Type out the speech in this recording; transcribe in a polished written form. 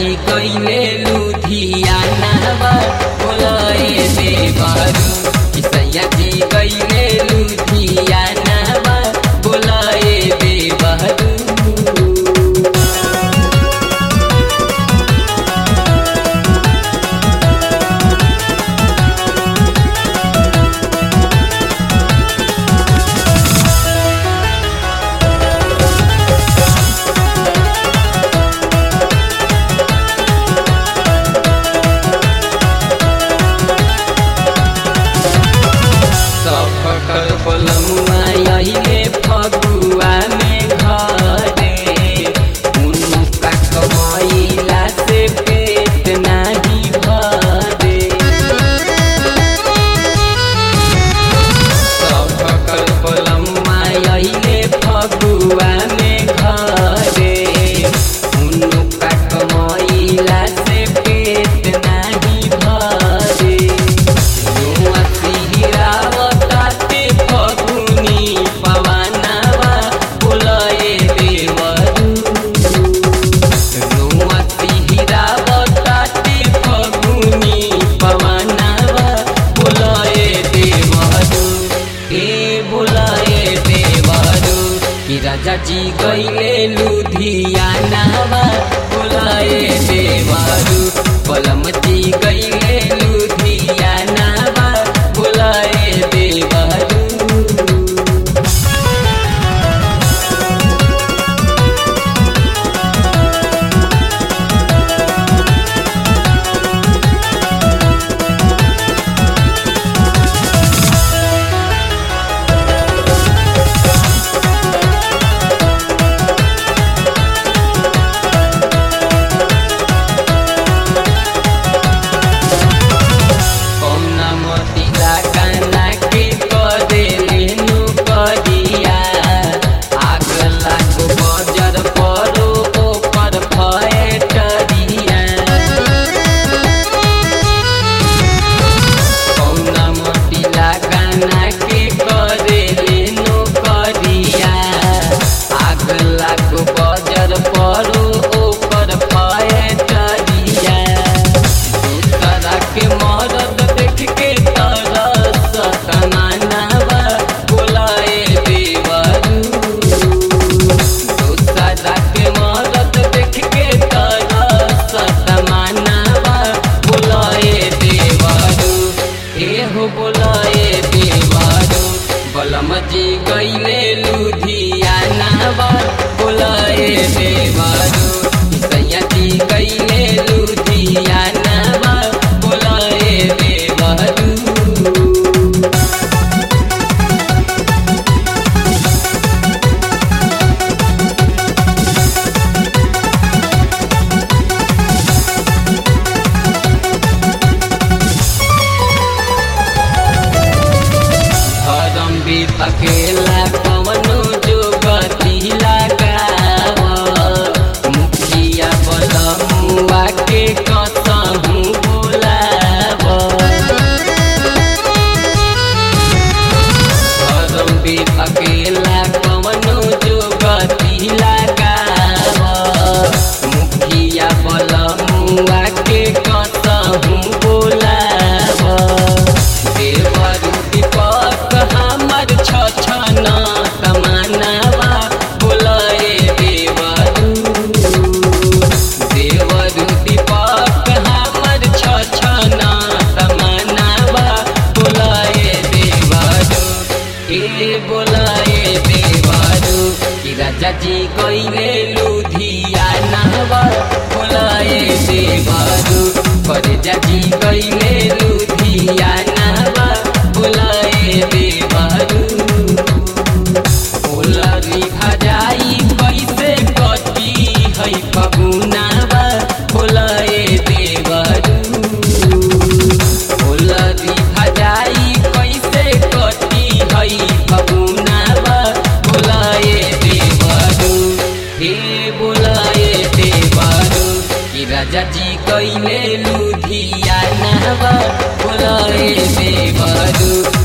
जी कइले लुधियाना बोलाए देवरू कि सैया जी कइले लुधियाना बोलाए देवरू। फगुआ में घरे उनका कमाइला से पेट नहीं भरे सफकर पलमुआ अइले फगुआ में घरे उनका कमाइला से पेट नहीं भरे युवा सिहरावताते फगुनी पवनवा बोलाए देवरू युवा सिहरावताते फगुनी पवनवा बोलाए देवरू बोलाए देवरू कि राजा जी गइले लुधियाना बोलाए देवरू पलम जी गइले लुधियाना बोलाए देवरू। बोलाए देवरू बलम जी गइले लुधियाना बोलाए देवरू सैया जी गइले लुधियाना बोलाए देवरू। अकेला कवनो जो गति लगाव मुखिया बलमुआ के कसहू बोलाव अकेला कवनो जो गति लगाव मुखिया बलमुआ के कसहू बोलाव देवरू दीपक हमर छछना तमन्नावा बोलाए देवरू देवरू दीपक हमर छछना तमन्नावा बोलाए देवरू बोलाए देवरू कि राजा जी गइले लुधियाना बोलाए देवरू फरेजा जी गइले लुधियाना बोलाए देवरू। बोलरी भजाई कैसे कटी है फगुनावा बोलाए देवरू बोलरी भजाई कैसे कटी है फगुनावा बोलाए देवरू बोलाए देवरू कि राजा जी गइले लुधियाना बोलाए देवरू